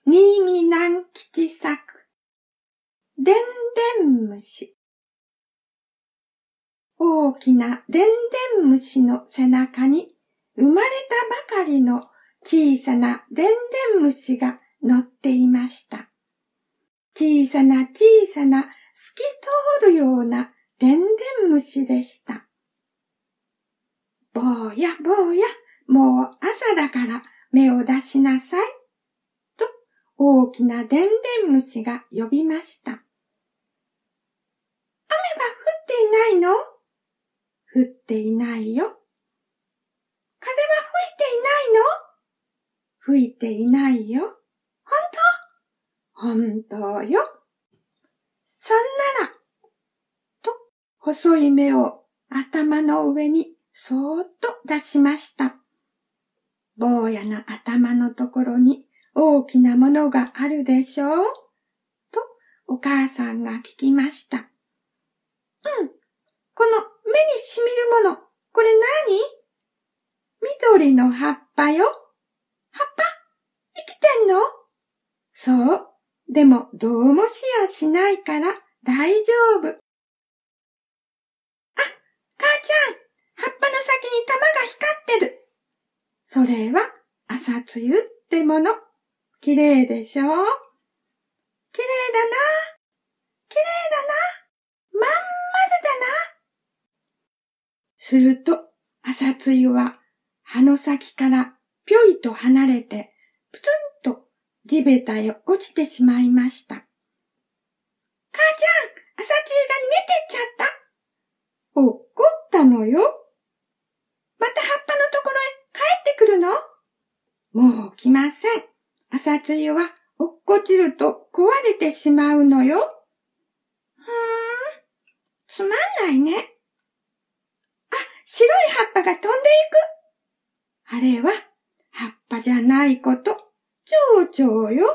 新見南吉作、でんでん虫。大きなでんでん虫の背中に生まれたばかりの小さなでんでん虫が乗っていました。小さな小さな透き通るようなでんでん虫でした。坊や坊や、もう朝だから目を出しなさい。と大きなでんでん虫が呼びました。雨は降っていないの？降っていないよ。風は吹いていないの？吹いていないよ。本当よ。そんなら、と細い目を頭の上にそーっと出しました。坊やの頭のところに大きなものがあるでしょう？とお母さんが聞きました。この目にしみるもの、これ何？緑の葉っぱよ。葉っぱ？生きてんの？そう。でもどうもしやしないから大丈夫。あ、母ちゃん、葉っぱの先に玉が光ってる。それは朝露ってもの。きれいでしょ？きれいだな。きれいだな。まん丸だな。すると朝露は葉の先からぴょいと離れてプツンと地べたへ落ちてしまいました。母ちゃん、朝露が逃げてっちゃった。落っこったのよ。また葉っぱのところへ帰ってくるの？もう来ません。朝露は落っこちると壊れてしまうのよ。つまんないね。あ、白い葉っぱが飛んでいく。あれは葉っぱじゃないこと、蝶々よ。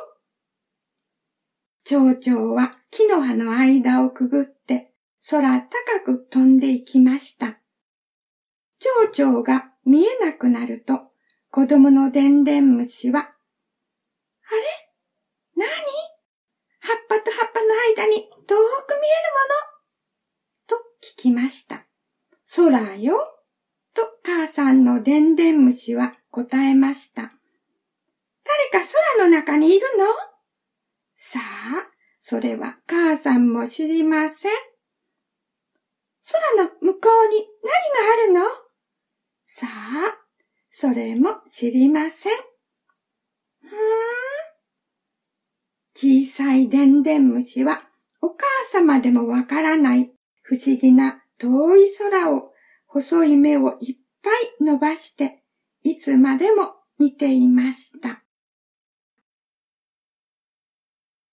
蝶々は木の葉の間をくぐって空高く飛んでいきました。蝶々が見えなくなると子供のでんでん虫は、あれ？何？葉っぱと葉っぱの間に遠く見えるもの？と聞きました。空よ。と母さんのでんでん虫は答えました。誰か空の中にいるの？さあ、それは母さんも知りません。空の向こうに何があるの？さあ、それも知りません。小さいでんでん虫はお母様でもわからない不思議な遠い空を細い目をいっぱい伸ばしていつまでも見ていました。